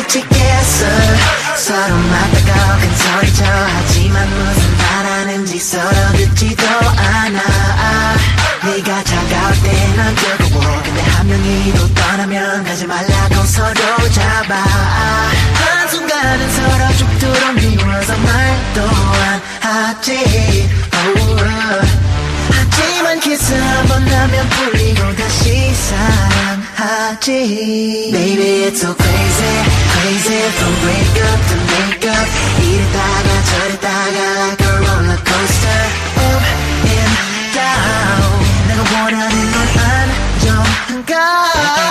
미치겠어. 서로 맞다가 큰 소리쳐 하지만 무슨 말하는지 서로 듣지도 않아. 네가 차가울 때 난 뜨거워. 근데 한 명이 또 떠나면 가지 말라고 서로 잡아. 한순간은 서로 죽도록 미워서 말도 안 하지. 하지만 키스 한번 하면 풀리고 다시 사랑하지. Baby it's so crazy, crazy from breakup.